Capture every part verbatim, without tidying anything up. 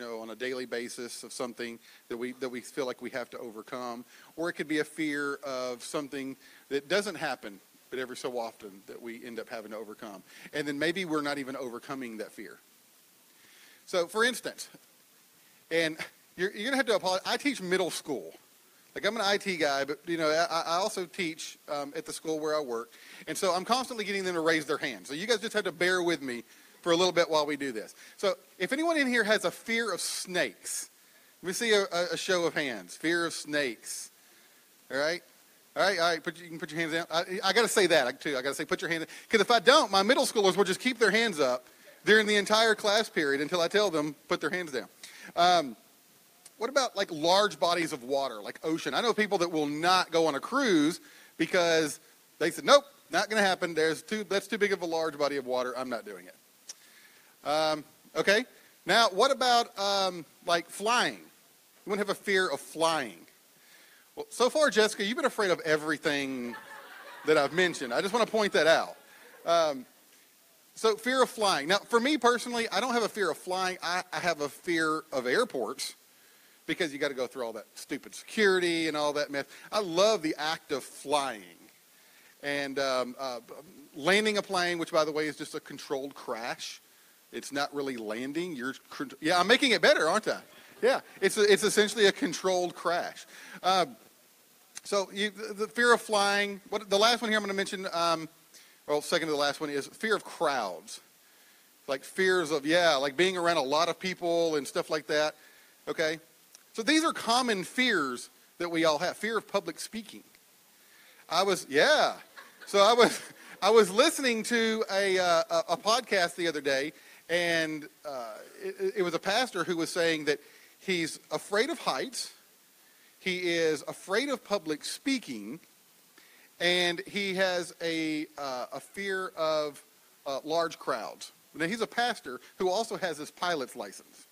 know, on a daily basis of something that we that we feel like we have to overcome, or it could be a fear of something that doesn't happen, but every so often that we end up having to overcome. And then maybe we're not even overcoming that fear. So, for instance, and you're, you're going to have to apologize. I teach middle school. Like, I'm an I T guy, but, you know, I, I also teach um, at the school where I work. And so I'm constantly getting them to raise their hands. So you guys just have to bear with me for a little bit while we do this. So if anyone in here has a fear of snakes, let me see a, a show of hands. Fear of snakes. All right? All right, all right. Put, you can put your hands down. I, I got to say that, too. I got to say put your hands down. Because if I don't, my middle schoolers will just keep their hands up during the entire class period until I tell them put their hands down. Um, What about like large bodies of water, like ocean? I know people that will not go on a cruise because they said, nope, not going to happen. There's too, that's too big of a large body of water. I'm not doing it. Um, okay. Now, what about um, like flying? You wouldn't have a fear of flying. Well, so far, Jessica, you've been afraid of everything that I've mentioned. I just want to point that out. Um, so fear of flying. Now, for me personally, I don't have a fear of flying. I, I have a fear of airports. Because you got to go through all that stupid security and all that mess. I love the act of flying. And um, uh, landing a plane, which, by the way, is just a controlled crash. It's not really landing. You're, yeah, I'm making it better, aren't I? Yeah, it's, a, it's essentially a controlled crash. Um, so you, the fear of flying. What, the last one here I'm going to mention, um, well, second to the last one, is fear of crowds. Like fears of, yeah, like being around a lot of people and stuff like that. Okay? So these are common fears that we all have. Fear of public speaking. I was, yeah. So I was, I was listening to a uh, a, a podcast the other day, and uh, it, it was a pastor who was saying that he's afraid of heights, he is afraid of public speaking, and he has a uh, a fear of uh, large crowds. Now he's a pastor who also has his pilot's license.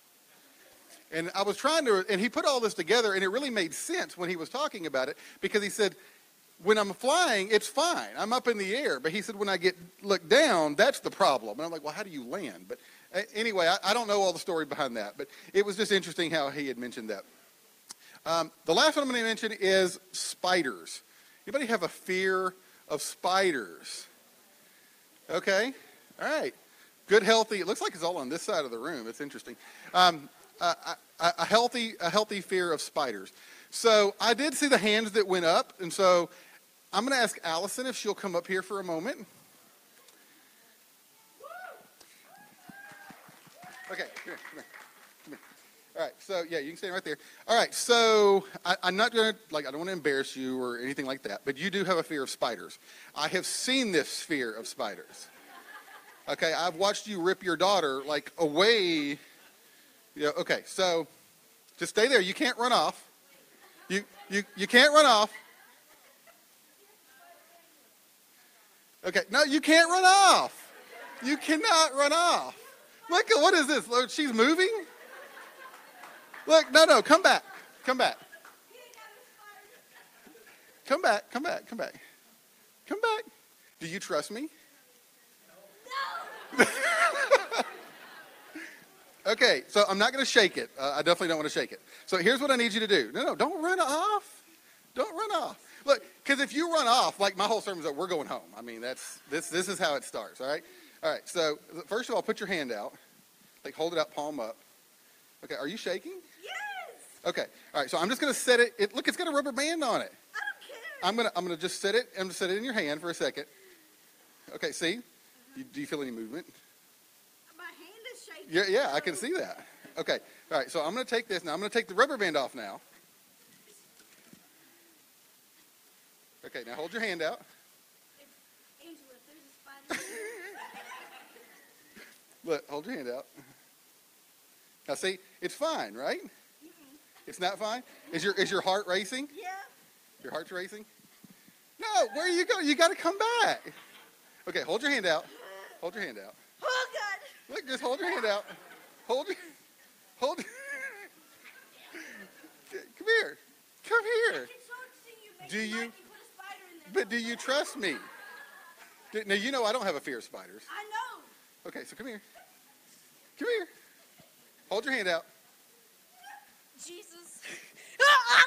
And I was trying to, and he put all this together, and it really made sense when he was talking about it, because he said, when I'm flying, it's fine. I'm up in the air. But he said, when I get looked down, that's the problem. And I'm like, well, how do you land? But uh, anyway, I, I don't know all the story behind that. But it was just interesting how he had mentioned that. Um, the last one I'm going to mention is spiders. Anybody have a fear of spiders? Okay. All right. Good, healthy. It looks like it's all on this side of the room. It's interesting. Um, Uh, a, a healthy, a healthy fear of spiders. So I did see the hands that went up, and so I'm going to ask Allison if she'll come up here for a moment. Okay, come here, come here, come here. All right, so yeah, you can stand right there. All right, so I, I'm not going to, like, I don't want to embarrass you or anything like that, but you do have a fear of spiders. I have seen this fear of spiders. Okay, I've watched you rip your daughter, like, away. Yeah, okay, so just stay there. You can't run off. You you you can't run off. Okay, no, you can't run off. You cannot run off. Look, what is this? Look, she's moving? Look, no, no, come back. Come back. Come back, come back, come back. Come back. Do you trust me? No. Okay, so I'm not going to shake it. Uh, I definitely don't want to shake it. So here's what I need you to do. No, no, don't run off. Don't run off. Look, because if you run off, like my whole sermon's up, we're going home. I mean, that's this. This is how it starts. All right. All right. So first of all, put your hand out. Like hold it out, palm up. Okay. Are you shaking? Yes. Okay. All right. So I'm just going to set it, it. Look, it's got a rubber band on it. I don't care. I'm gonna. I'm gonna just set it. I'm gonna set it in your hand for a second. Okay. See? You, do you feel any movement? Yeah, yeah, I can see that. Okay, all right, so I'm going to take this now. I'm going to take the rubber band off now. Okay, now hold your hand out. Angela, if there's a spider. Look, hold your hand out. Now see, it's fine, right? Mm-mm. It's not fine? Is your is your heart racing? Yeah. Your heart's racing? No, where are you going? You got to come back. Okay, hold your hand out. Hold your hand out. Oh, God. Look, just hold your hand out. Hold your, hold. Come here. Come here. Do you, but do you trust me? Do, now, you know I don't have a fear of spiders. I know. Okay, so come here. Come here. Hold your hand out. Jesus. Ah,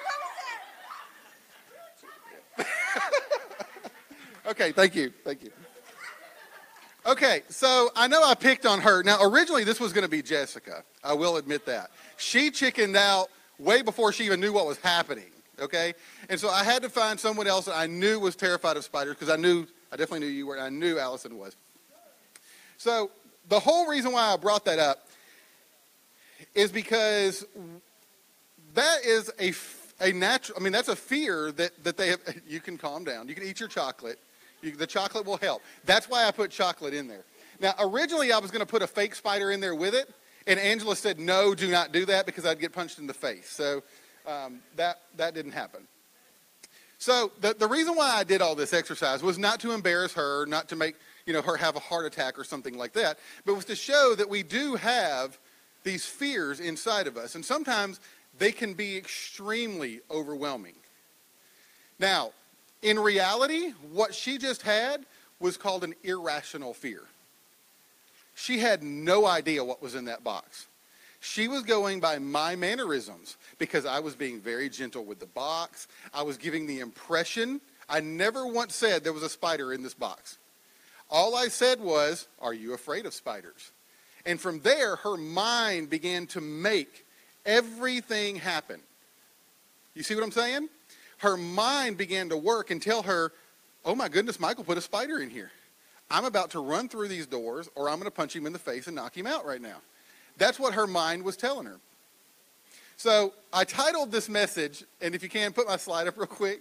what was that? Okay, thank you, thank you. Okay, so I know I picked on her. Now, originally this was going to be Jessica. I will admit that. She chickened out way before she even knew what was happening, okay? And so I had to find someone else that I knew was terrified of spiders because I knew, I definitely knew you were, and I knew Allison was. So the whole reason why I brought that up is because that is a, a natural, I mean, that's a fear that, that they have. You can calm down. You can eat your chocolate. You, the chocolate will help. That's why I put chocolate in there. Now, originally I was going to put a fake spider in there with it, and Angela said, no, do not do that because I'd get punched in the face. So um, that, that didn't happen. So the, the reason why I did all this exercise was not to embarrass her, not to make you know, her have a heart attack or something like that, but was to show that we do have these fears inside of us, and sometimes they can be extremely overwhelming. Now, in reality, what she just had was called an irrational fear. She had no idea what was in that box. She was going by my mannerisms because I was being very gentle with the box. I was giving the impression. I never once said there was a spider in this box. All I said was, are you afraid of spiders? And from there, her mind began to make everything happen. You see what I'm saying? Her mind began to work and tell her, oh my goodness, Michael put a spider in here. I'm about to run through these doors or I'm going to punch him in the face and knock him out right now. That's what her mind was telling her. So I titled this message, and if you can, put my slide up real quick.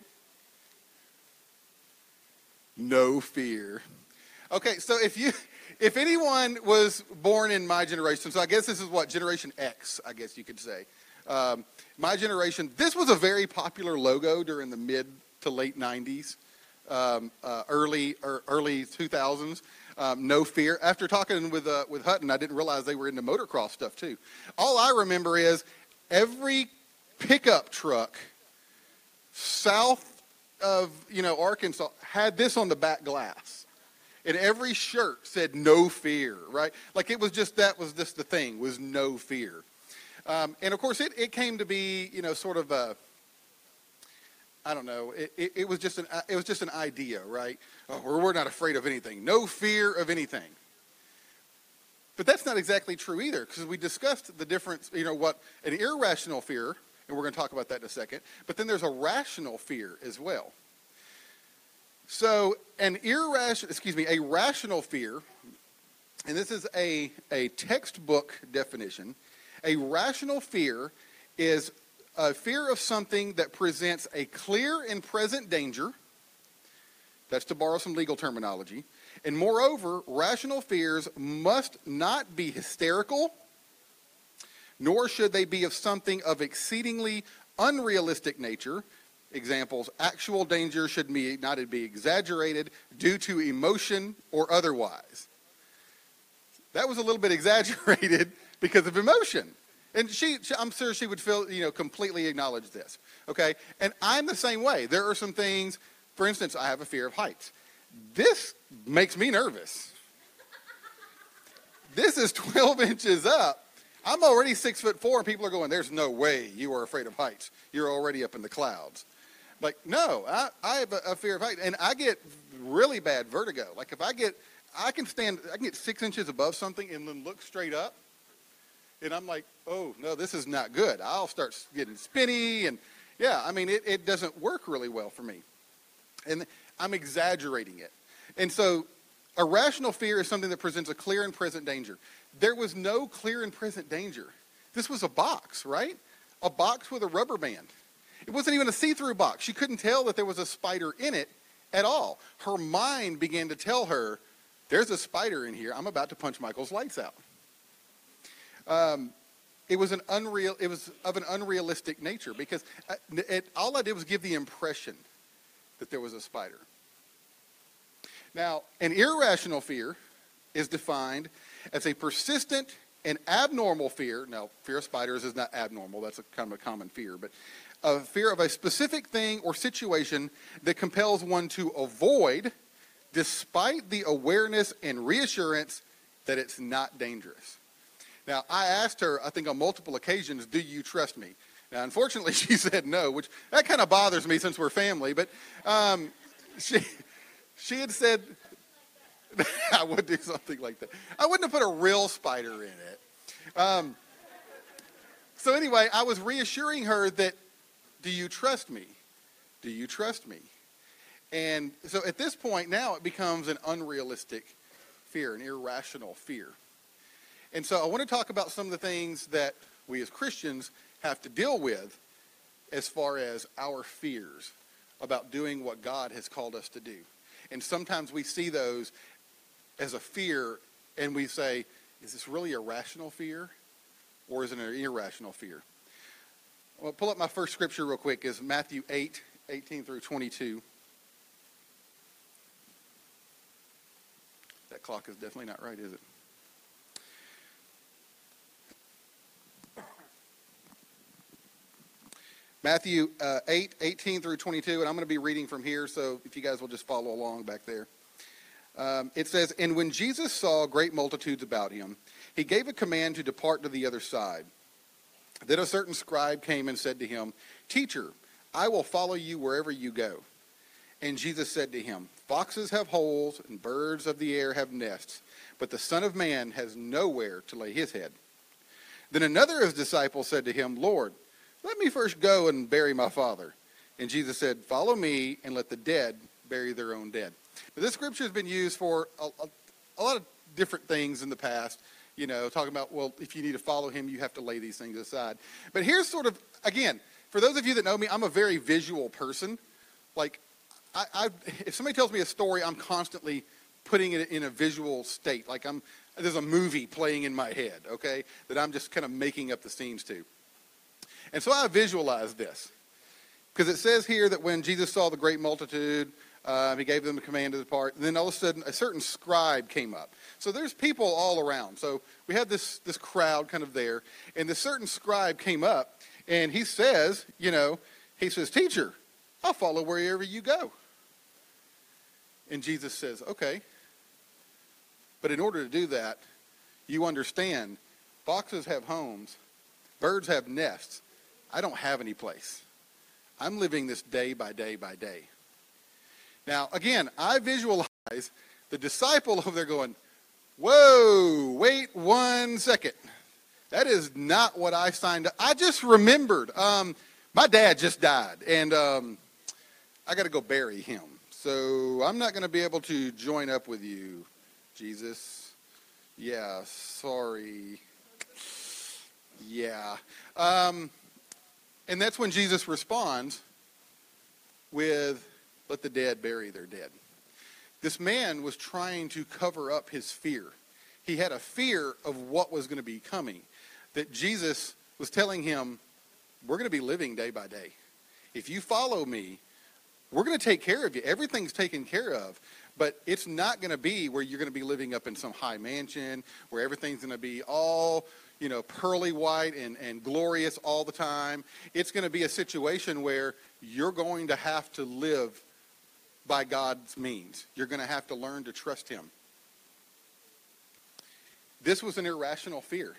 No fear. Okay, so if you, if anyone was born in my generation, so I guess this is what, Generation X, I guess you could say. Um, my generation, this was a very popular logo during the mid to late nineties, um, uh, early or early two thousands. Um, no fear. After talking with uh, with Hutton, I didn't realize they were into motocross stuff too. All I remember is every pickup truck south of you know Arkansas had this on the back glass, and every shirt said "No fear." Right? Like it was just that was just the thing was no fear. Um, and of course, it, it came to be, you know, sort of a, I don't know, it, it, it was just an it was just an idea, right? Oh, we're, we're not afraid of anything, no fear of anything. But that's not exactly true either, because we discussed the difference, you know, what an irrational fear, and we're going to talk about that in a second. But then there's a rational fear as well. So an irrational, excuse me, a rational fear, and this is a a textbook definition. A rational fear is a fear of something that presents a clear and present danger. That's to borrow some legal terminology. And moreover, rational fears must not be hysterical, nor should they be of something of exceedingly unrealistic nature. Examples, actual danger should be, not be exaggerated due to emotion or otherwise. That was a little bit exaggerated because of emotion. And she, she, I'm sure she would feel, you know, completely acknowledge this, okay? And I'm the same way. There are some things, for instance, I have a fear of heights. This makes me nervous. This is twelve inches up. I'm already six foot four, and people are going, there's no way you are afraid of heights. You're already up in the clouds. Like, no, I, I have a, a fear of heights, and I get really bad vertigo. Like, if I get, I can stand, I can get six inches above something and then look straight up. And I'm like, oh, no, this is not good. I'll start getting spinny. And, yeah, I mean, it, it doesn't work really well for me. And I'm exaggerating it. And so a rational fear is something that presents a clear and present danger. There was no clear and present danger. This was a box, right? A box with a rubber band. It wasn't even a see-through box. She couldn't tell that there was a spider in it at all. Her mind began to tell her, there's a spider in here. I'm about to punch Michael's lights out. Um, it was an unreal. It was of an unrealistic nature because I, it, all I did was give the impression that there was a spider. Now, an irrational fear is defined as a persistent and abnormal fear. Now, fear of spiders is not abnormal. That's a kind of a common fear, but a fear of a specific thing or situation that compels one to avoid, despite the awareness and reassurance that it's not dangerous. Now, I asked her, I think on multiple occasions, do you trust me? Now, unfortunately, she said no, which that kind of bothers me since we're family. But um, she she had said I would do something like that. I wouldn't have put a real spider in it. Um, so anyway, I was reassuring her that, do you trust me? Do you trust me? And so at this point now it becomes an unrealistic fear, an irrational fear. And so I want to talk about some of the things that we as Christians have to deal with as far as our fears about doing what God has called us to do. And sometimes we see those as a fear and we say, is this really a rational fear or is it an irrational fear? Well, pull up my first scripture real quick is Matthew eight, eighteen through twenty-two. That clock is definitely not right, is it? Matthew uh, eight, eighteen through twenty-two, and I'm going to be reading from here, so if you guys will just follow along back there. Um, it says, "And when Jesus saw great multitudes about him, he gave a command to depart to the other side. Then a certain scribe came and said to him, 'Teacher, I will follow you wherever you go.' And Jesus said to him, 'Foxes have holes and birds of the air have nests, but the Son of Man has nowhere to lay his head.' Then another of his disciples said to him, 'Lord, let me first go and bury my father.' And Jesus said, 'Follow me and let the dead bury their own dead.'" Now, this scripture has been used for a, a, a lot of different things in the past, you know, talking about, well, if you need to follow him, you have to lay these things aside. But here's sort of, again, for those of you that know me, I'm a very visual person. Like, I, I, if somebody tells me a story, I'm constantly putting it in a visual state. Like I'm, there's a movie playing in my head, okay, that I'm just kind of making up the scenes to. And so I visualize this. Because it says here that when Jesus saw the great multitude, uh, he gave them a command to depart. And then all of a sudden, a certain scribe came up. So there's people all around. So we have this, this crowd kind of there. And this certain scribe came up, and he says, you know, he says, "Teacher, I'll follow wherever you go." And Jesus says, "Okay. But in order to do that, you understand, foxes have homes, birds have nests. I don't have any place. I'm living this day by day by day." Now, again, I visualize the disciple over there going, "Whoa, wait one second. That is not what I signed up." I just remembered, um, my dad just died, and um, I got to go bury him. So I'm not going to be able to join up with you, Jesus. Yeah, sorry. Yeah. Um, and that's when Jesus responds with, "Let the dead bury their dead." This man was trying to cover up his fear. He had a fear of what was going to be coming. That Jesus was telling him, we're going to be living day by day. If you follow me, we're going to take care of you. Everything's taken care of. But it's not going to be where you're going to be living up in some high mansion, where everything's going to be all, you know, pearly white and, and glorious all the time. It's going to be a situation where you're going to have to live by God's means. You're going to have to learn to trust him. This was an irrational fear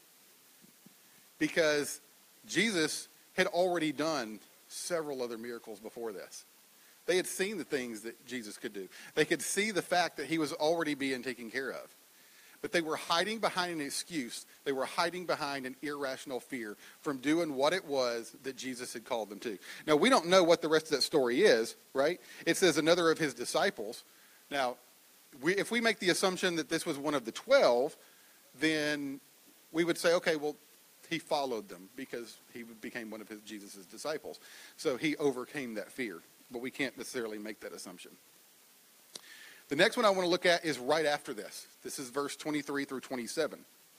because Jesus had already done several other miracles before this. They had seen the things that Jesus could do. They could see the fact that he was already being taken care of. But they were hiding behind an excuse. They were hiding behind an irrational fear from doing what it was that Jesus had called them to. Now, we don't know what the rest of that story is, right? It says another of his disciples. Now, we, if we make the assumption that this was one of the twelve, then we would say, okay, well, he followed them because he became one of his Jesus' disciples. So he overcame that fear. But we can't necessarily make that assumption. The next one I want to look at is right after this. This is verse twenty-three through twenty-seven.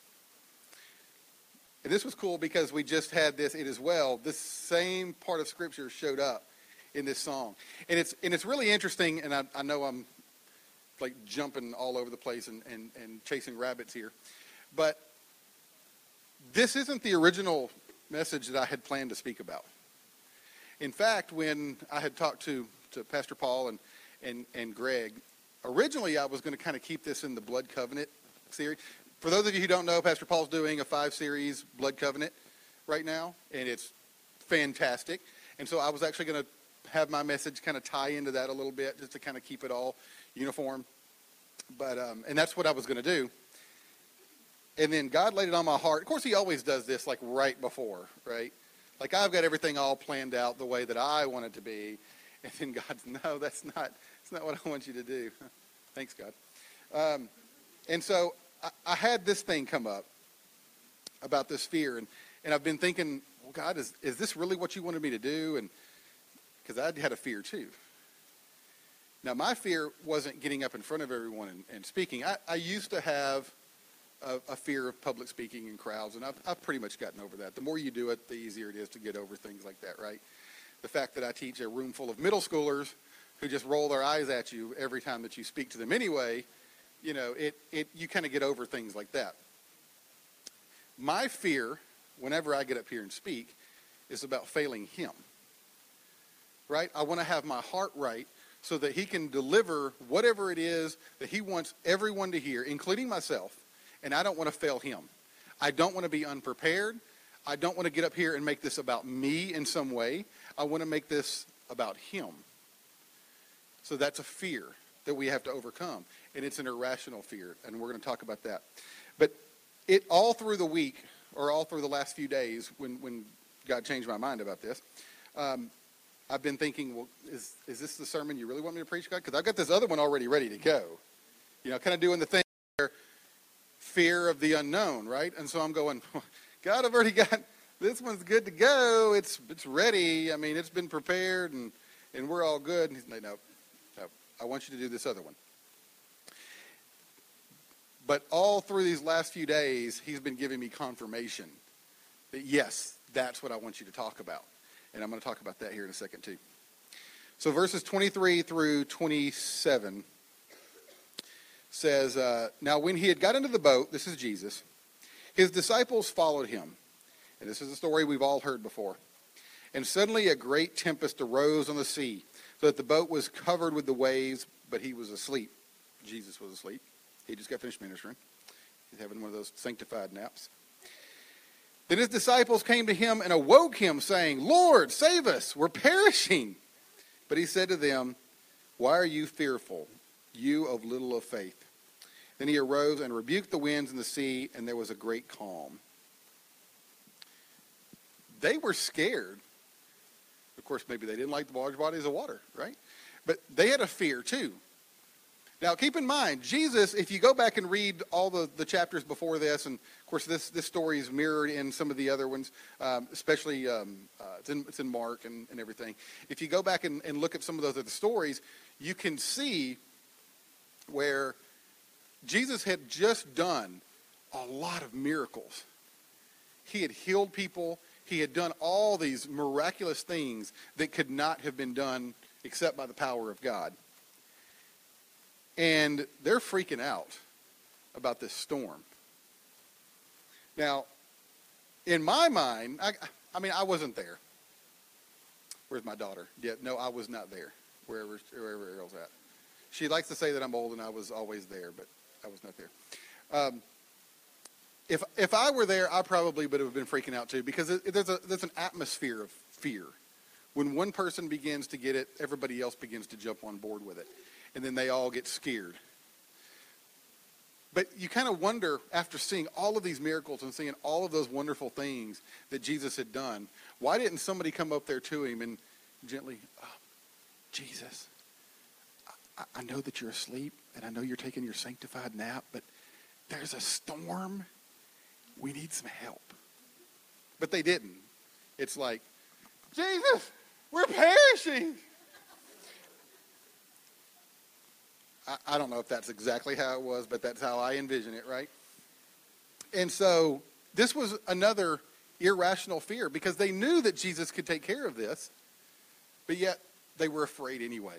And this was cool because we just had this, it as well. This same part of Scripture showed up in this song. And it's and it's really interesting, and I, I know I'm like jumping all over the place and, and, and chasing rabbits here. But this isn't the original message that I had planned to speak about. In fact, when I had talked to, to Pastor Paul and, and, and Greg, originally I was going to kind of keep this in the Blood Covenant series. For those of you who don't know, Pastor Paul's doing a five-series Blood Covenant right now, and it's fantastic. And so I was actually going to have my message kind of tie into that a little bit, just to kind of keep it all uniform. But um, and that's what I was going to do. And then God laid it on my heart. Of course, he always does this like right before, right? Like I've got everything all planned out the way that I want it to be. And then God's, no, that's not, that's not what I want you to do. Thanks, God. Um, and so I, I had this thing come up about this fear. And, and I've been thinking, well, God, is, is this really what you wanted me to do? And because I had a fear too. Now, my fear wasn't getting up in front of everyone and, and speaking. I, I used to have a, a fear of public speaking in crowds, and I've, I've pretty much gotten over that. The more you do it, the easier it is to get over things like that, right? The fact that I teach a room full of middle schoolers who just roll their eyes at you every time that you speak to them anyway, you know, it, it you kind of get over things like that. My fear, whenever I get up here and speak, is about failing him, right? I want to have my heart right so that he can deliver whatever it is that he wants everyone to hear, including myself, and I don't want to fail him. I don't want to be unprepared. I don't want to get up here and make this about me in some way. I want to make this about him. So that's a fear that we have to overcome, and it's an irrational fear, and we're going to talk about that. But it all through the week, or all through the last few days, when, when God changed my mind about this, um, I've been thinking, well, is is this the sermon you really want me to preach, God? Because I've got this other one already ready to go. You know, kind of doing the thing where fear of the unknown, right? And so I'm going, God, I've already got, this one's good to go. It's it's ready. I mean, it's been prepared, and, and we're all good. And he's like, no, no, I want you to do this other one. But all through these last few days, he's been giving me confirmation that, yes, that's what I want you to talk about. And I'm going to talk about that here in a second, too. So verses twenty-three through twenty-seven says, uh, now when he had got into the boat, this is Jesus, his disciples followed him. And this is a story we've all heard before. And suddenly a great tempest arose on the sea, so that the boat was covered with the waves, but he was asleep. Jesus was asleep. He just got finished ministering. He's having one of those sanctified naps. Then his disciples came to him and awoke him, saying, Lord, save us, we're perishing. But he said to them, why are you fearful, you of little of faith? Then he arose and rebuked the winds and the sea, and there was a great calm. They were scared. Of course, maybe they didn't like the large bodies of water, right? But they had a fear too. Now, keep in mind, Jesus, if you go back and read all the, the chapters before this, and of course this, this story is mirrored in some of the other ones, um, especially um, uh, it's, in, it's in Mark and, and everything. If you go back and, and look at some of those other stories, you can see where Jesus had just done a lot of miracles. He had healed people. He had done all these miraculous things that could not have been done except by the power of God. And they're freaking out about this storm. Now, in my mind, I, I mean, I wasn't there. Where's my daughter? Yeah, no, I was not there, wherever, wherever Errol's at. She likes to say that I'm old and I was always there, but I was not there. Um, if if I were there, I probably would have been freaking out too, because it, there's a there's an atmosphere of fear. When one person begins to get it, everybody else begins to jump on board with it. And then they all get scared. But you kind of wonder, after seeing all of these miracles and seeing all of those wonderful things that Jesus had done, why didn't somebody come up there to him and gently, oh, Jesus, I, I know that you're asleep, and I know you're taking your sanctified nap, but there's a storm. We need some help. But they didn't. It's like, Jesus, we're perishing. I don't know if that's exactly how it was, but that's how I envision it, right? And so this was another irrational fear, because they knew that Jesus could take care of this, but yet they were afraid anyway.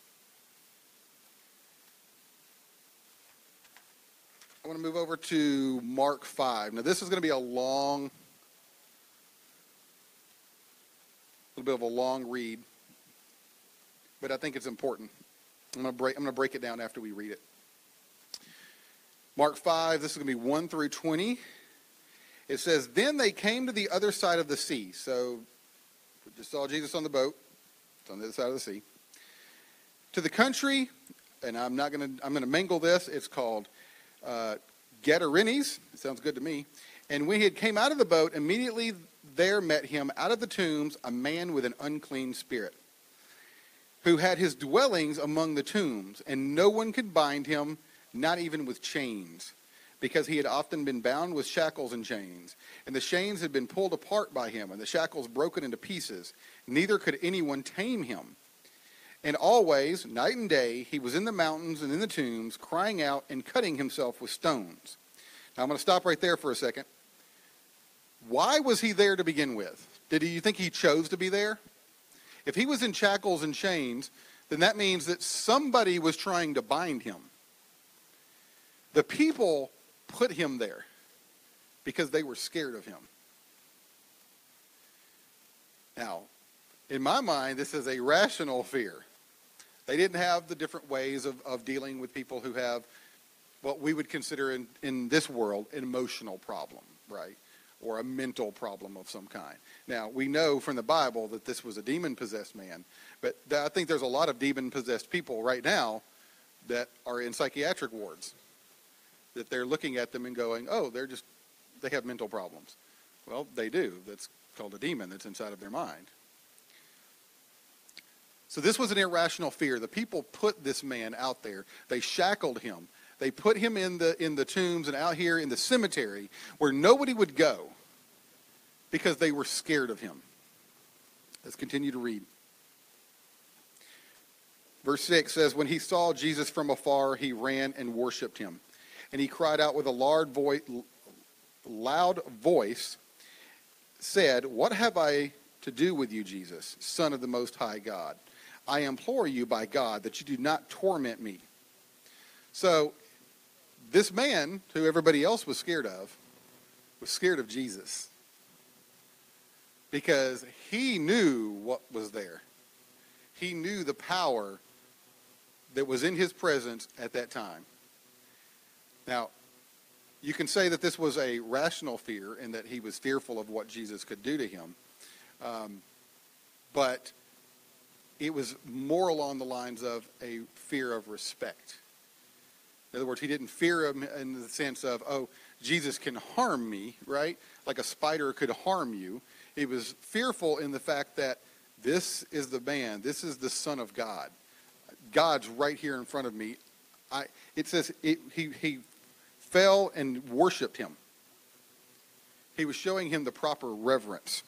I want to move over to Mark five. Now this is going to be a long, a little bit of a long read, but I think it's important. I'm going to break, I'm going to break it down after we read it. Mark five, this is going to be one through twenty. It says, then they came to the other side of the sea. So just saw Jesus on the boat. It's on the other side of the sea. To the country, and I'm not going to, I'm going to mingle this. It's called uh, Gadarenes. It sounds good to me. And when he had came out of the boat, immediately there met him out of the tombs a man with an unclean spirit, who had his dwellings among the tombs, and no one could bind him, not even with chains, because he had often been bound with shackles and chains. And the chains had been pulled apart by him, and the shackles broken into pieces. Neither could anyone tame him. And always, night and day, he was in the mountains and in the tombs, crying out and cutting himself with stones. Now I'm going to stop right there for a second. Why was he there to begin with? Did you think he chose to be there? If he was in shackles and chains, then that means that somebody was trying to bind him. The people put him there because they were scared of him. Now, in my mind, this is a rational fear. They didn't have the different ways of, of dealing with people who have what we would consider in, in this world an emotional problem, right? Or a mental problem of some kind. Now, we know from the Bible that this was a demon-possessed man, but I think there's a lot of demon-possessed people right now that are in psychiatric wards, that they're looking at them and going, oh, they're just, they have mental problems. Well, they do. That's called a demon that's inside of their mind. So this was an irrational fear. The people put this man out there. They shackled him. They put him in the in the tombs and out here in the cemetery where nobody would go because they were scared of him. Let's continue to read. Verse six says, when he saw Jesus from afar, he ran and worshipped him. And he cried out with a loud voice, loud voice, said, what have I to do with you, Jesus, Son of the Most High God? I implore you by God that you do not torment me. So this man, who everybody else was scared of, was scared of Jesus because he knew what was there. He knew the power that was in his presence at that time. Now, you can say that this was a rational fear and that he was fearful of what Jesus could do to him. Um, but it was more along the lines of a fear of respect. In other words, he didn't fear him in the sense of, oh, Jesus can harm me, right? Like a spider could harm you. He was fearful in the fact that this is the man, this is the Son of God. God's right here in front of me. I, it says it, he, he fell and worshiped him. He was showing him the proper reverence.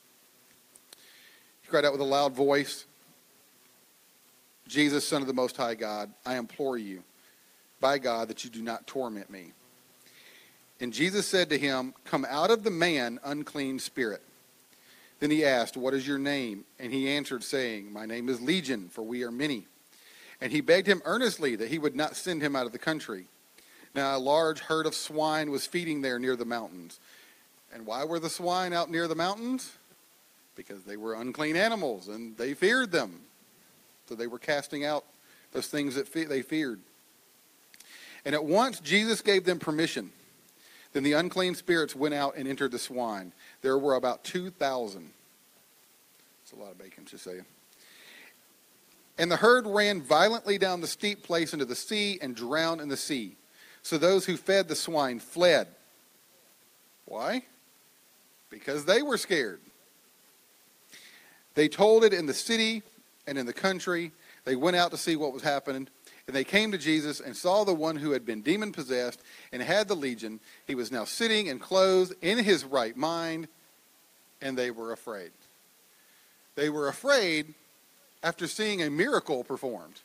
He cried out with a loud voice, Jesus, Son of the Most High God, I implore you, by God, that you do not torment me. And Jesus said to him, come out of the man, unclean spirit. Then he asked, what is your name? And he answered, saying, my name is Legion, for we are many. And he begged him earnestly that he would not send him out of the country. Now a large herd of swine was feeding there near the mountains. And why were the swine out near the mountains? Because they were unclean animals, and they feared them. So they were casting out those things that fe- they feared. And at once Jesus gave them permission. Then the unclean spirits went out and entered the swine. There were about two thousand. That's a lot of bacon, just saying. And the herd ran violently down the steep place into the sea and drowned in the sea. So those who fed the swine fled. Why? Because they were scared. They told it in the city and in the country. They went out to see what was happening. And they came to Jesus and saw the one who had been demon-possessed and had the legion. He was now sitting and clothed in his right mind, and they were afraid. They were afraid after seeing a miracle performed.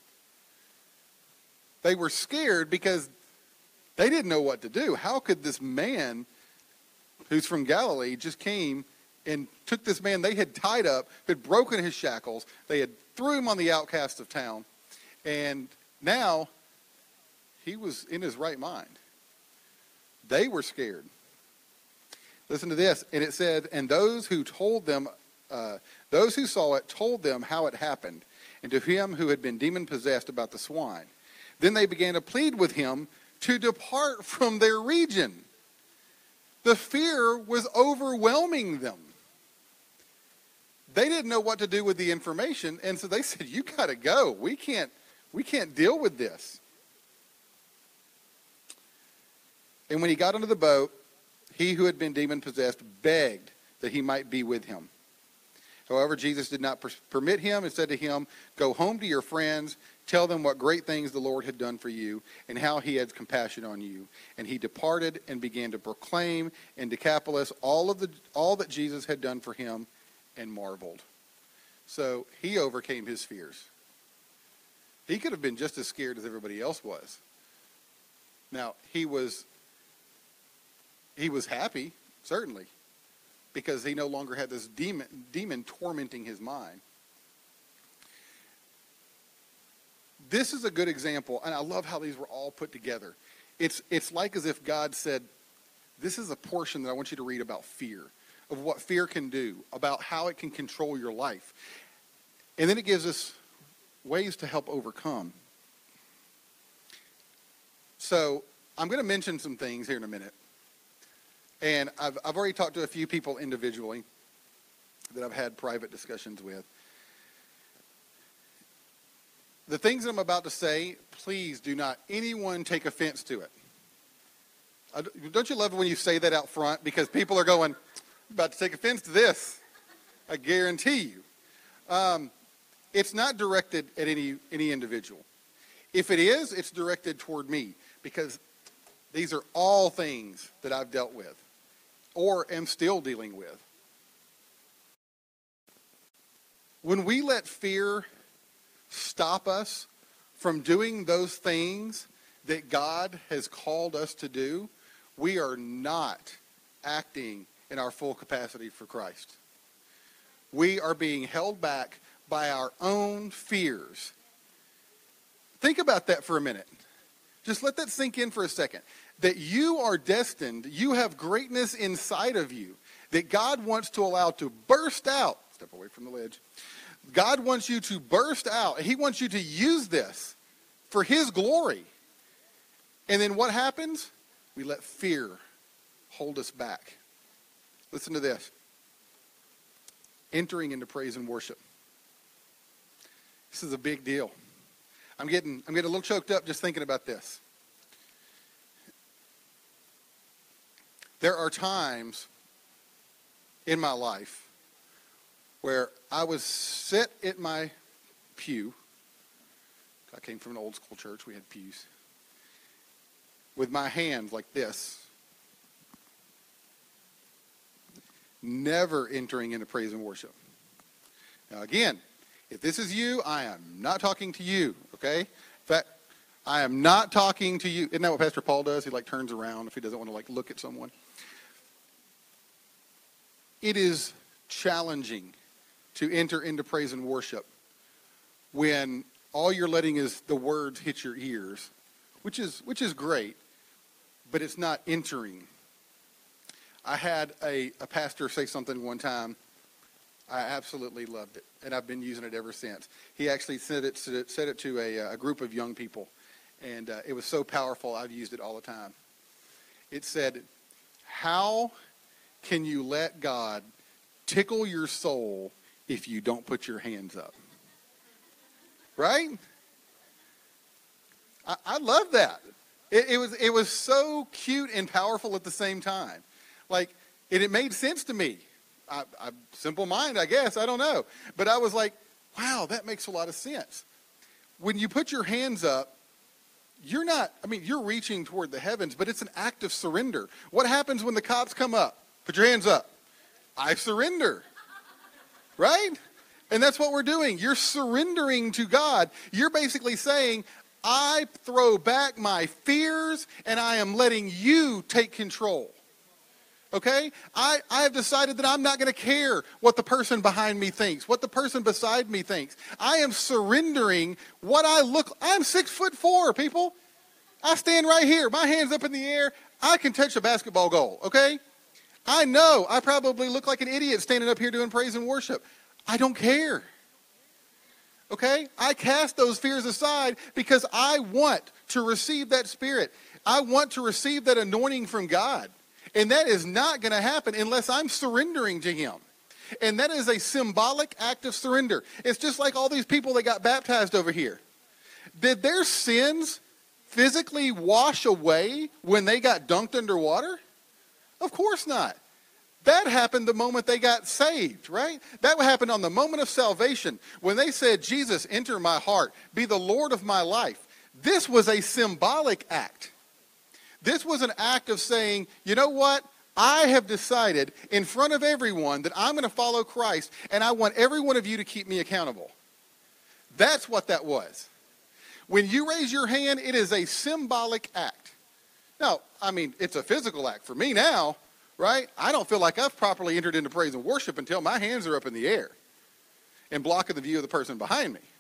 They were scared because they didn't know what to do. How could this man who's from Galilee just came and took this man they had tied up, had broken his shackles, they had threw him on the outcast of town, and now he was in his right mind. They were scared. Listen to this. And it said, and those who told them, uh, those who saw it told them how it happened, and to him who had been demon-possessed about the swine. Then they began to plead with him to depart from their region. The fear was overwhelming them. they didn't know what to do with the information, and so they said, you got to go. We can't, we can't deal with this. And when he got into the boat, he who had been demon-possessed begged that he might be with him. However, Jesus did not per- permit him and said to him, go home to your friends, tell them what great things the Lord had done for you and how he had compassion on you. And he departed and began to proclaim in Decapolis all of the all that Jesus had done for him and marveled. So he overcame his fears. He could have been just as scared as everybody else was. Now, he was he was happy, certainly, because he no longer had this demon, demon tormenting his mind. This is a good example, and I love how these were all put together. It's, it's like as if God said, this is a portion that I want you to read about fear, of what fear can do, about how it can control your life. And then it gives us ways to help overcome. So I'm going to mention some things here in a minute. And I've, I've already talked to a few people individually that I've had private discussions with. The things that I'm about to say, please do not anyone take offense to it. I, don't you love it when you say that out front? Because people are going, I'm about to take offense to this. I guarantee you. Um, it's not directed at any, any individual. If it is, it's directed toward me. Because these are all things that I've dealt with or am still dealing with. When we let fear stop us from doing those things that God has called us to do, we are not acting in our full capacity for Christ. We are being held back by our own fears. Think about that for a minute. Just let that sink in for a second. That you are destined, you have greatness inside of you that God wants to allow to burst out. Step away from the ledge. God wants you to burst out. And he wants you to use this for his glory. And then what happens? We let fear hold us back. Listen to this. Entering into praise and worship. This is a big deal. I'm getting, I'm getting a little choked up just thinking about this. There are times in my life where I was sit at my pew. I came from an old school church. We had pews. With my hands like this. Never entering into praise and worship. Now again, if this is you, I am not talking to you, okay? In fact, I am not talking to you. Isn't that what Pastor Paul does? He like turns around if he doesn't want to like look at someone. It is challenging to enter into praise and worship when all you're letting is the words hit your ears, which is which is great, but it's not entering. I had a, a pastor say something one time. I absolutely loved it, and I've been using it ever since. He actually said it, said it to a, a group of young people, and uh, it was so powerful, I've used it all the time. It said, how can you let God tickle your soul if you don't put your hands up? Right? I, I love that. It, it was it was so cute and powerful at the same time. Like, it, it made sense to me. I, I, simple mind, I guess. I don't know. But I was like, wow, that makes a lot of sense. When you put your hands up, you're not, I mean, you're reaching toward the heavens, but it's an act of surrender. What happens when the cops come up? Put your hands up. I surrender. Right? And that's what we're doing. You're surrendering to God. You're basically saying, I throw back my fears and I am letting you take control. Okay? I, I have decided that I'm not going to care what the person behind me thinks, what the person beside me thinks. I am surrendering what I look. I'm six foot four, people. I stand right here, my hands up in the air. I can touch a basketball goal, okay? I know I probably look like an idiot standing up here doing praise and worship. I don't care. Okay? I cast those fears aside because I want to receive that spirit. I want to receive that anointing from God. And that is not going to happen unless I'm surrendering to him. And that is a symbolic act of surrender. It's just like all these people that got baptized over here. Did their sins physically wash away when they got dunked underwater? Of course not. That happened the moment they got saved, right? That happened on the moment of salvation. When they said, Jesus, enter my heart, be the Lord of my life. This was a symbolic act. This was an act of saying, you know what? I have decided in front of everyone that I'm going to follow Christ, and I want every one of you to keep me accountable. That's what that was. When you raise your hand, it is a symbolic act. Now, I mean, it's a physical act for me now, right? I don't feel like I've properly entered into praise and worship until my hands are up in the air and blocking the view of the person behind me.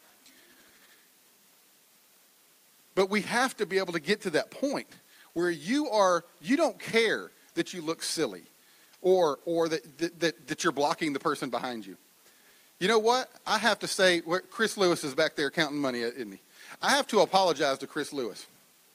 But we have to be able to get to that point where you are, you don't care that you look silly or or that, that, that, that you're blocking the person behind you. You know what? I have to say, Chris Lewis is back there counting money, isn't he? I have to apologize to Chris Lewis.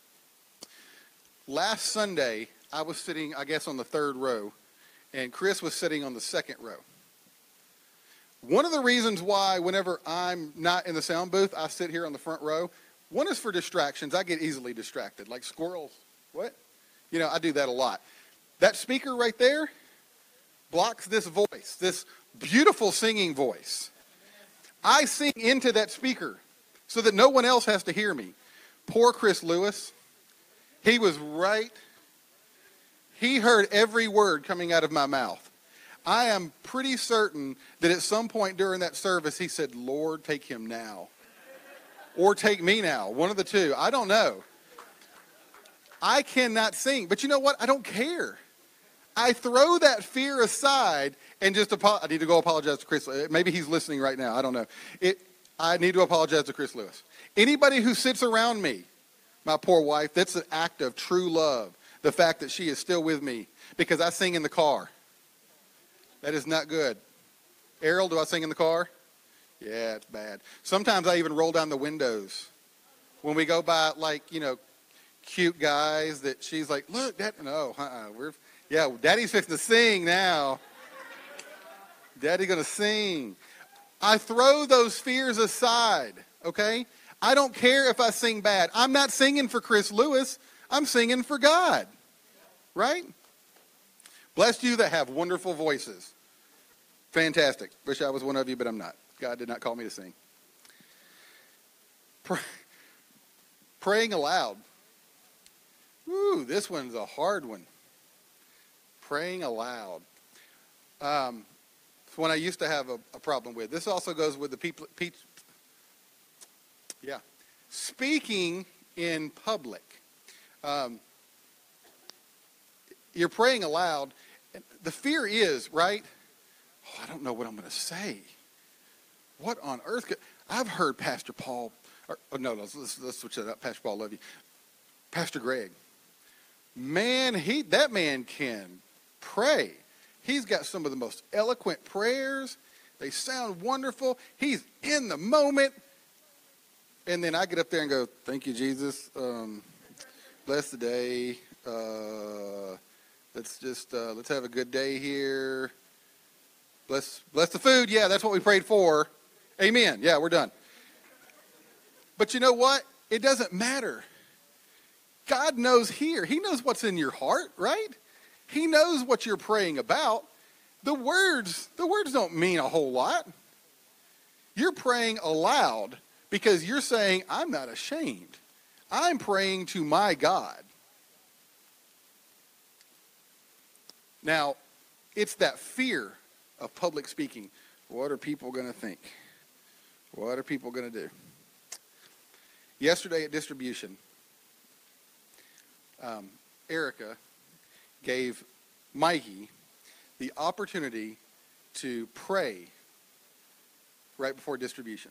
Last Sunday, I was sitting, I guess, on the third row, and Chris was sitting on the second row. One of the reasons why whenever I'm not in the sound booth, I sit here on the front row, one is for distractions. I get easily distracted, like squirrels. What? You know, I do that a lot. That speaker right there blocks this voice, this beautiful singing voice. I sing into that speaker so that no one else has to hear me. Poor Chris Lewis. He was right. He heard every word coming out of my mouth. I am pretty certain that at some point during that service, he said, Lord, take him now. Or take me now. One of the two. I don't know. I cannot sing. But you know what? I don't care. I throw that fear aside and just, apo- I need to go apologize to Chris. Maybe he's listening right now. I don't know. It. I need to apologize to Chris Lewis. Anybody who sits around me, my poor wife, that's an act of true love. The fact that she is still with me because I sing in the car. That is not good. Errol, do I sing in the car? Yeah, it's bad. Sometimes I even roll down the windows. When we go by, like, you know, cute guys that she's like, look, that, no, uh-uh, we're, yeah, Daddy's fixing to sing now. Daddy's going to sing. I throw those fears aside, okay? I don't care if I sing bad. I'm not singing for Chris Lewis. I'm singing for God, right? Bless you that have wonderful voices. Fantastic. Wish I was one of you, but I'm not. God did not call me to sing. Pray, praying aloud. Woo, this one's a hard one. Praying aloud. Um, it's one I used to have a, a problem with. This also goes with the people. Pe- yeah. Speaking in public. Um, you're praying aloud. The fear is, right? Oh, I don't know what I'm going to say. What on earth? Could, I've heard Pastor Paul, or, oh, no, let's, let's, let's switch that up. Pastor Paul, love you. Pastor Greg. Man, he that man can pray. He's got some of the most eloquent prayers. They sound wonderful. He's in the moment. And then I get up there and go, thank you, Jesus. Um, bless the day. Uh, let's just, uh, let's have a good day here. Bless, bless the food. Yeah, that's what we prayed for. Amen. Yeah, we're done. But you know what? It doesn't matter. God knows here. He knows what's in your heart, right? He knows what you're praying about. The words, the words don't mean a whole lot. You're praying aloud because you're saying, I'm not ashamed. I'm praying to my God. Now, it's that fear of public speaking. What are people going to think? What are people going to do? Yesterday at distribution, um, Erica gave Mikey the opportunity to pray right before distribution.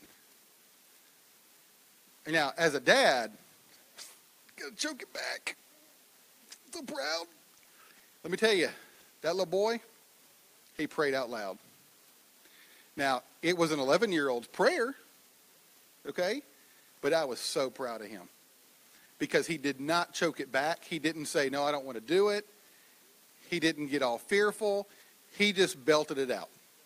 And now, as a dad, gotta choke it back. So proud. Let me tell you, that little boy, he prayed out loud. Now, it was an eleven-year-old's prayer, okay? But I was so proud of him because he did not choke it back. He didn't say, no, I don't want to do it. He didn't get all fearful. He just belted it out.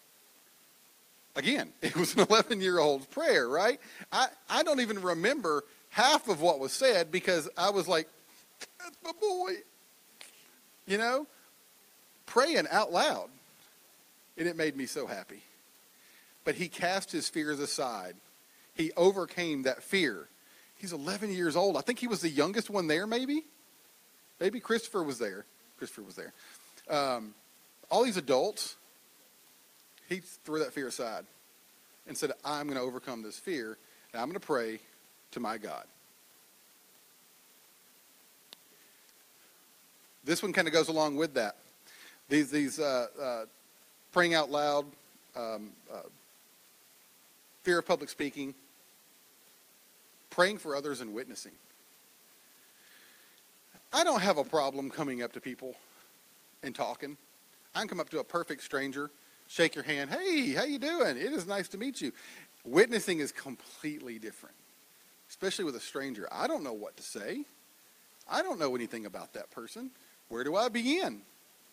Again, it was an eleven-year-old's prayer, right? I, I don't even remember half of what was said because I was like, that's my boy. You know, praying out loud. And it made me so happy. But he cast his fears aside. He overcame that fear. He's eleven years old. I think he was the youngest one there, maybe. Maybe Christopher was there. Christopher was there. Um, all these adults, he threw that fear aside and said, I'm going to overcome this fear, and I'm going to pray to my God. This one kind of goes along with that. These, these uh, uh, praying out loud, um, uh, fear of public speaking, praying for others and witnessing. I don't have a problem coming up to people and talking. I can come up to a perfect stranger, shake your hand. Hey, how you doing? It is nice to meet you. Witnessing is completely different, especially with a stranger. I don't know what to say. I don't know anything about that person. Where do I begin?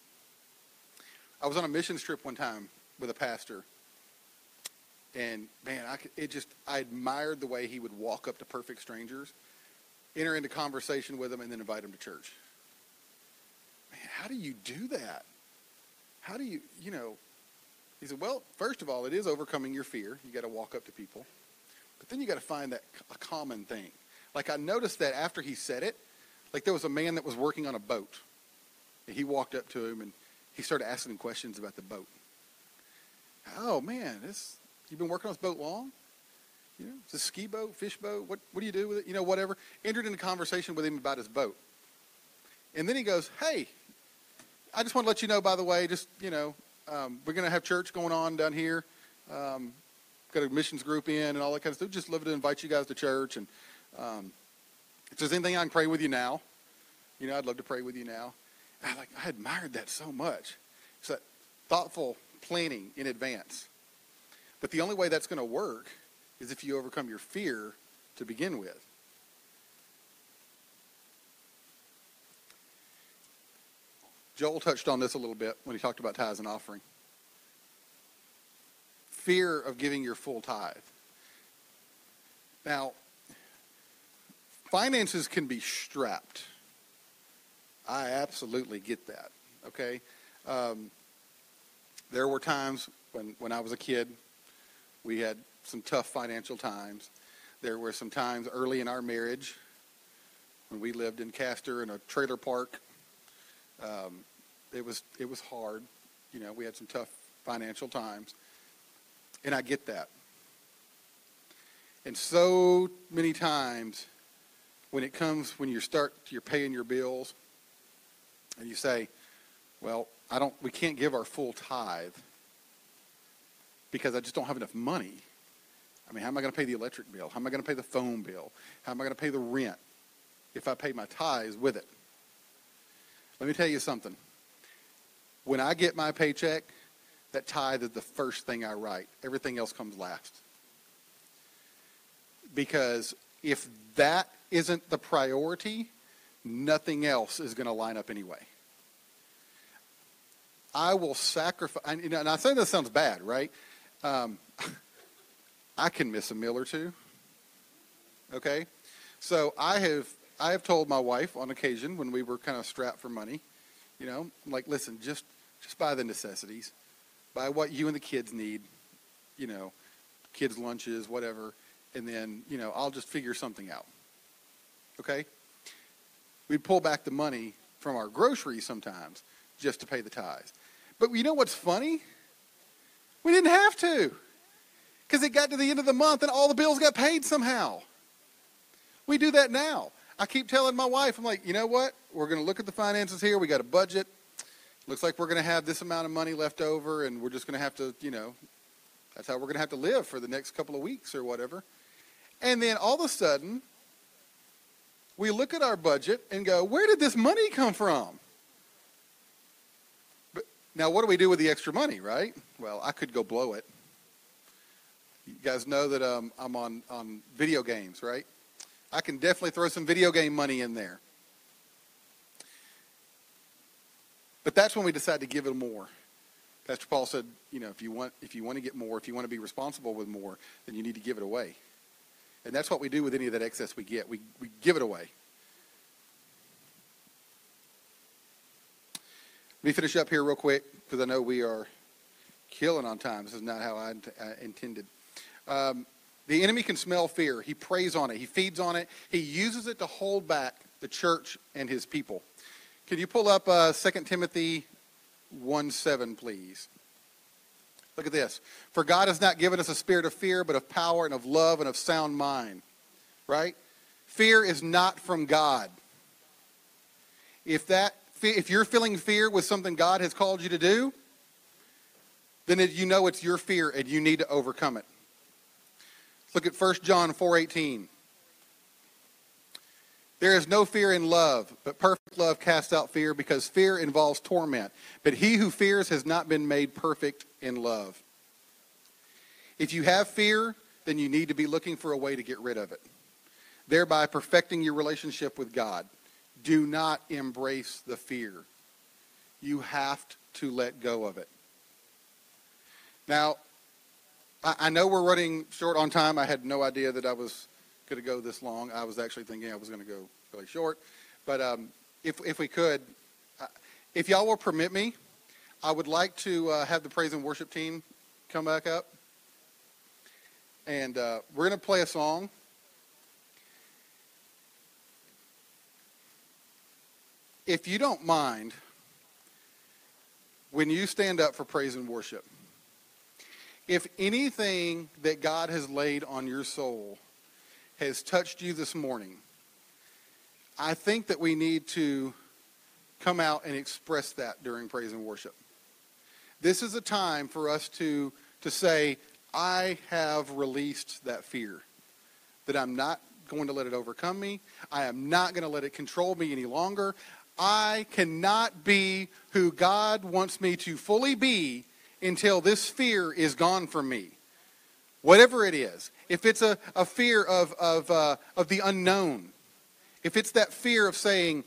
I was on a missions trip one time with a pastor, and man, I could, it just I admired the way he would walk up to perfect strangers, enter into conversation with them, and then invite them to church. Man, how do you do that? How do you, you know? He said, well, first of all, it is overcoming your fear. You got to walk up to people, but then you got to find that a common thing. Like I noticed that after he said it, like there was a man that was working on a boat. And he walked up to him and he started asking him questions about the boat. Oh man, this you've been working on this boat long? You know, it's a ski boat, fish boat. What what do you do with it? You know, whatever. Entered into conversation with him about his boat. And then he goes, hey, I just want to let you know, by the way, just, you know, um, we're going to have church going on down here. Um, got a missions group in and all that kind of stuff. Just love to invite you guys to church. And um, if there's anything I can pray with you now, you know, I'd love to pray with you now. I like I admired that so much. It's that thoughtful planning in advance. But the only way that's going to work is if you overcome your fear to begin with. Joel touched on this a little bit when he talked about tithes and offering. Fear of giving your full tithe. Now, finances can be strapped. I absolutely get that, okay? Um, there were times when, when I was a kid, we had some tough financial times. There were some times early in our marriage when we lived in Castor in a trailer park. Um, it was it was hard. You know, we had some tough financial times. And I get that. And so many times when it comes, when you start, you're paying your bills, and you say, well, I don't, we can't give our full tithe because I just don't have enough money. I mean, how am I going to pay the electric bill? How am I going to pay the phone bill? How am I going to pay the rent if I pay my tithes with it? Let me tell you something. When I get my paycheck, that tithe is the first thing I write. Everything else comes last. Because if that isn't the priority, nothing else is going to line up anyway. I will sacrifice, and, you know, and I say this sounds bad, right? Um, I can miss a meal or two. Okay? So I have I have told my wife on occasion when we were kind of strapped for money, you know, I'm like, listen, just just buy the necessities. Buy what you and the kids need, you know, kids' lunches, whatever, and then, you know, I'll just figure something out. Okay? We'd pull back the money from our groceries sometimes just to pay the tithes. But you know what's funny? We didn't have to, because it got to the end of the month and all the bills got paid somehow. We do that now. I keep telling my wife, I'm like, you know what? We're going to look at the finances here. We got a budget. Looks like we're going to have this amount of money left over, and we're just going to have to, you know, that's how we're going to have to live for the next couple of weeks or whatever. And then all of a sudden, we look at our budget and go, where did this money come from? But now, what do we do with the extra money, right? Well, I could go blow it. You guys know that um, I'm on, on video games, right? I can definitely throw some video game money in there. But that's when we decide to give it more. Pastor Paul said, you know, if you want, if you want to get more, if you want to be responsible with more, then you need to give it away. And that's what we do with any of that excess we get. We, we give it away. Let me finish up here real quick because I know we are killing on time. This is not how I, I intended. Um, the enemy can smell fear. He preys on it. He feeds on it. He uses it to hold back the church and his people. Can you pull up uh, Second Timothy one seven, please? Look at this. For God has not given us a spirit of fear, but of power and of love and of sound mind. Right? Fear is not from God. If that, if you're feeling fear with something God has called you to do, then it, you know it's your fear and you need to overcome it. Look at First John four eighteen. There is no fear in love, but perfect love casts out fear, because fear involves torment. But he who fears has not been made perfect in love. If you have fear, then you need to be looking for a way to get rid of it, thereby perfecting your relationship with God. Do not embrace the fear. You have to let go of it. Now, I, I know we're running short on time. I had no idea that I was going to go this long. I was actually thinking I was going to go really short. But um, if if we could, uh, if y'all will permit me, I would like to uh, have the praise and worship team come back up. And uh, we're going to play a song. If you don't mind, when you stand up for praise and worship, if anything that God has laid on your soul has touched you this morning, I think that we need to come out and express that during praise and worship. This is a time for us to, to say, I have released that fear, that I'm not going to let it overcome me. I am not going to let it control me any longer. I cannot be who God wants me to fully be until this fear is gone from me. Whatever it is. If it's a, a fear of, of, uh, of the unknown. If it's that fear of saying,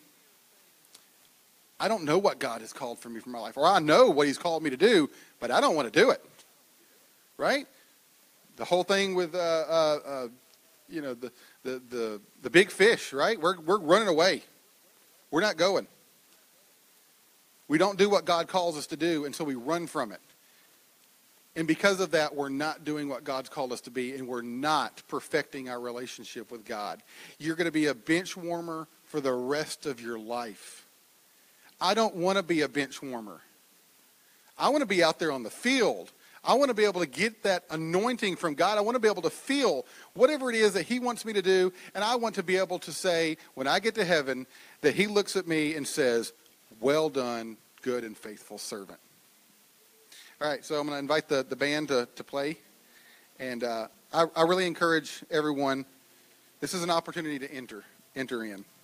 I don't know what God has called for me for my life. Or I know what he's called me to do, but I don't want to do it. Right? The whole thing with, uh, uh, uh, you know, the, the, the, the big fish, right? We're, we're running away. We're not going. We don't do what God calls us to do, and so we run from it. And because of that, we're not doing what God's called us to be, and we're not perfecting our relationship with God. You're going to be a bench warmer for the rest of your life. I don't want to be a bench warmer. I want to be out there on the field. I want to be able to get that anointing from God. I want to be able to feel whatever it is that he wants me to do, and I want to be able to say, when I get to heaven, that he looks at me and says, well done, good and faithful servant. All right, so I'm going to invite the, the band to, to play. And uh, I, I really encourage everyone, this is an opportunity to enter, enter in.